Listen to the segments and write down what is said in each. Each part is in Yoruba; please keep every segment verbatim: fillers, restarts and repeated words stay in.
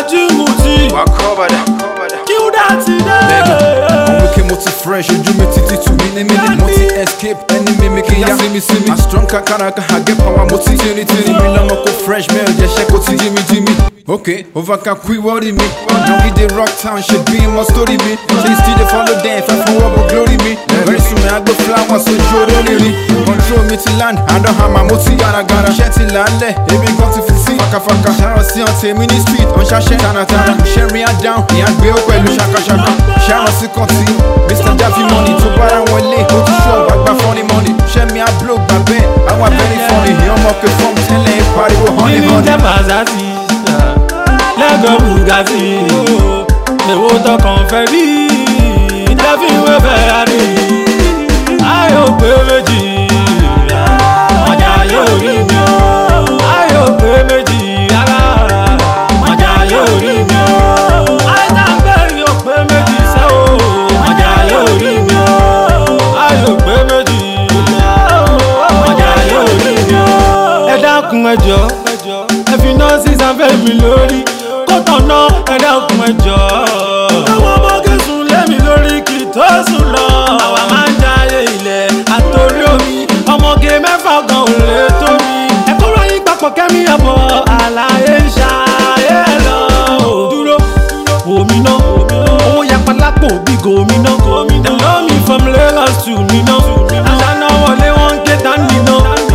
Ajimuti. Kill that today. Multi fresh, you do me titi to mini mini multi escape enemy making ya see me see me. A strong kakana I get power multi tini tini me la moko fresh man just check out Jimmy Jimmy. Okay, over can qui worry me. Don't get the rock town should be in my story me. They still they follow them if I for glory me. Very soon I go flowers so show really. Control me to land I don't have my multi gana gana. Shetty land it be got to see. Faka faka. Shara see on ten mini street on shashe tana tana. Sherry and down. Yeah, be up well shaka shaka. Shara see continue. Mister Daffy money to buy and one leg. Go to show back my funny money. Share me a blow my bed. I want very funny. You're more from ten lane party with honey honey. Lego Bugatti, me woto confetti, Daffy we Ferrari. Ayo pe meji, maja yo ri mi o. Ayo pe meji, ala, maja yo ri mi o. Aita pe yo pe meji se o, maja yo ri mi o. Ayo pe meji, maja yo ri mi o. Ẹ dákun ẹ jọ̀ọ́, ẹ fi nọ́ọ̀sì sanfẹ́ mi lórí. Kọ́tọ̀nà ẹ̀dá òkun ẹjọ́. Àwọn ọmọge sùn lémi lórí kì í tó sùn lọ. Àwa máa ń jayé ilẹ̀ àtòrí omi. Ọmọge mẹ́fà gan ò lè tó mi. Ẹ̀kọ́ ròyìn papọ̀ kẹ́mi ọ̀bọ̀ àlàyé ń ṣayé lọ. Dúró omi náà, owó yapa lápò bí gómìnà. Dem know me from Lagos to Minna. Àṣà náà wọlé wọn ké dání náà.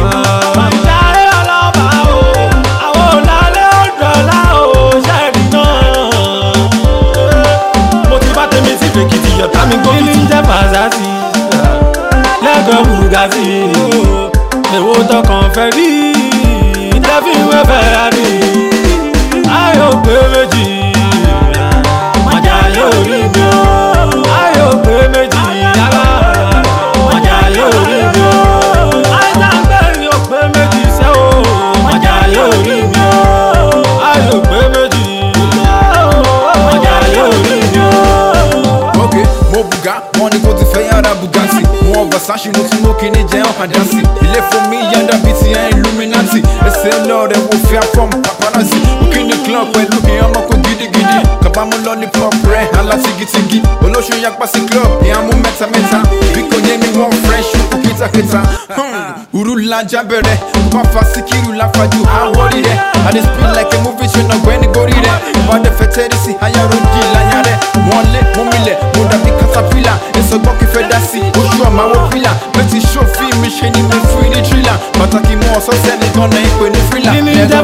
Lego Bugatti, me woto confetti, Daffy we Ferrari. Ayo pe meji, maja yo ri mi o. Ayo pe meji, ala, maja yo ri mi o. Aita pe yo pe meji se o, maja yo ri mi o. Ayo pe meji, maja yo ri mi o. Okay, mo buga, money go to fire Bugatti. Versace no smoking in jail and dancing. He left for me under B T and Illuminati. They say Lord they will fear from paparazzi. Look in the club when looking I'm a giddy giddy. Kabamo lollipop red and la tigi tigi. Olosho yak pasi club. Yeah I'm a meta meta. Biko name me one fresh. Kita kita. Hmm. Urula jabere. Papa sikiru la faju. I worry there. I just feel like a movie show no when go there. But the fetterisi haya rundi la yare. One leg, one mile. Muda bi caterpillar. It's a bucky fedasi. Oshua ma wopila. But it's show film mission in the free the thriller. But I keep more so send it on the echo in the thriller. Lego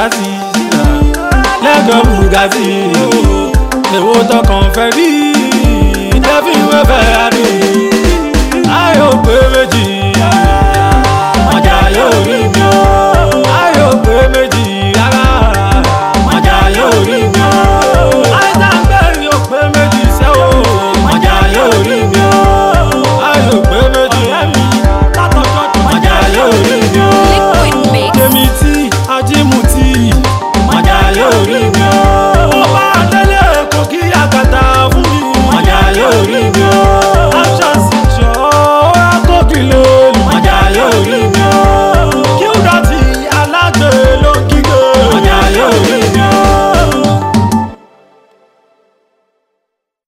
Lego Bugatti, me woto confetti, Daffy we Ferrari.